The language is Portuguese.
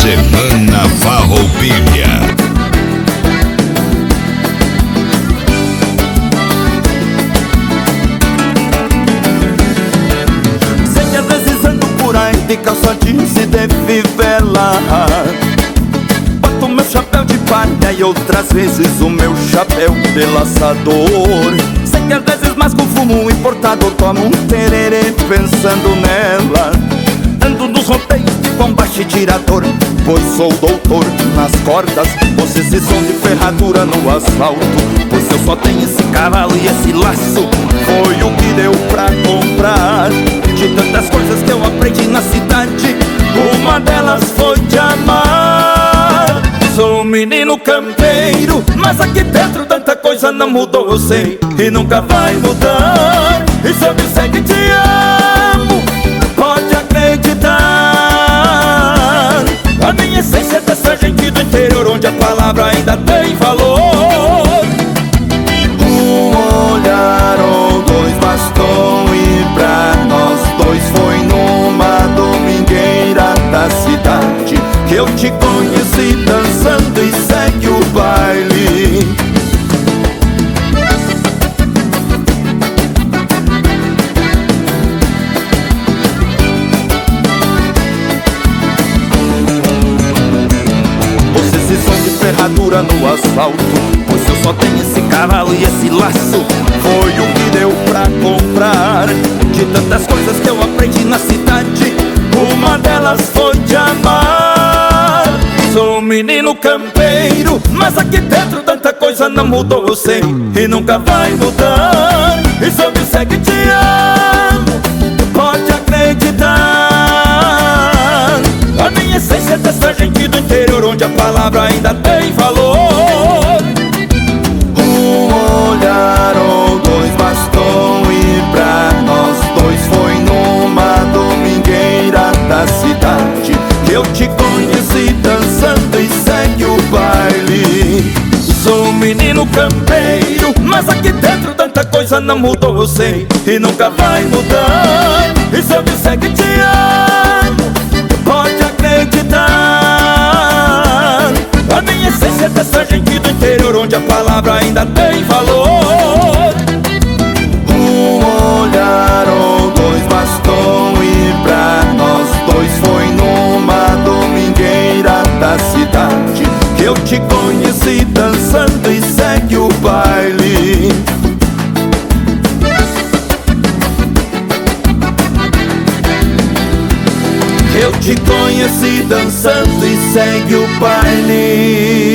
Semana Farroupilha. Sei que às vezes ando por aí de calça jeans e de fivela, boto meu chapéu de palha e outras vezes o meu chapéu de laçador. Sei que às vezes masco fumo importado, tomo um tererê pensando nela. Ando nos roteiros de bombacha e tirador, pois sou doutor nas cordas. Vocês se som de ferradura no asfalto, pois eu só tenho esse cavalo e esse laço. Foi o que deu pra comprar de tantas coisas que eu aprendi na cidade. Uma delas foi te amar. Sou um menino campeiro, mas aqui dentro tanta coisa não mudou, eu sei, e nunca vai mudar. E se eu disser que te amo, pode acreditar. A minha essência é dessa gente do interior, onde a palavra ainda tem valor. Um olhar ou dois bastou, e pra nós dois foi numa domingueira da cidade que eu te conheci dançando e segue o baile. Você se som de ferradura no asfalto, pois eu só tenho esse cavalo e esse laço. Foi o que deu pra comprar de tantas coisas que eu aprendi na cidade. Uma delas foi te amar. Sou um menino campeiro, mas aqui dentro tanta coisa não mudou, eu sei, e nunca vai mudar. E se eu disser que te amo, pode acreditar. A minha essência é dessa gente do interior, onde a palavra ainda tem valor. Um olhar ou dois bastou, e pra nós dois foi numa domingueira da cidade que eu te conheci dançando e segue o baile. Sou um menino campeiro, mas aqui dentro tanta coisa não mudou, eu sei, e nunca vai mudar. E se eu disser que te amo, pode acreditar. A minha essência é dessa gente do interior, onde a palavra ainda tem valor. Um olhar ou dois bastou, e pra nós dois foi numa domingueira da cidade que eu te conheci dançando e segue o baile. Eu te conheci dançando e segue o baile.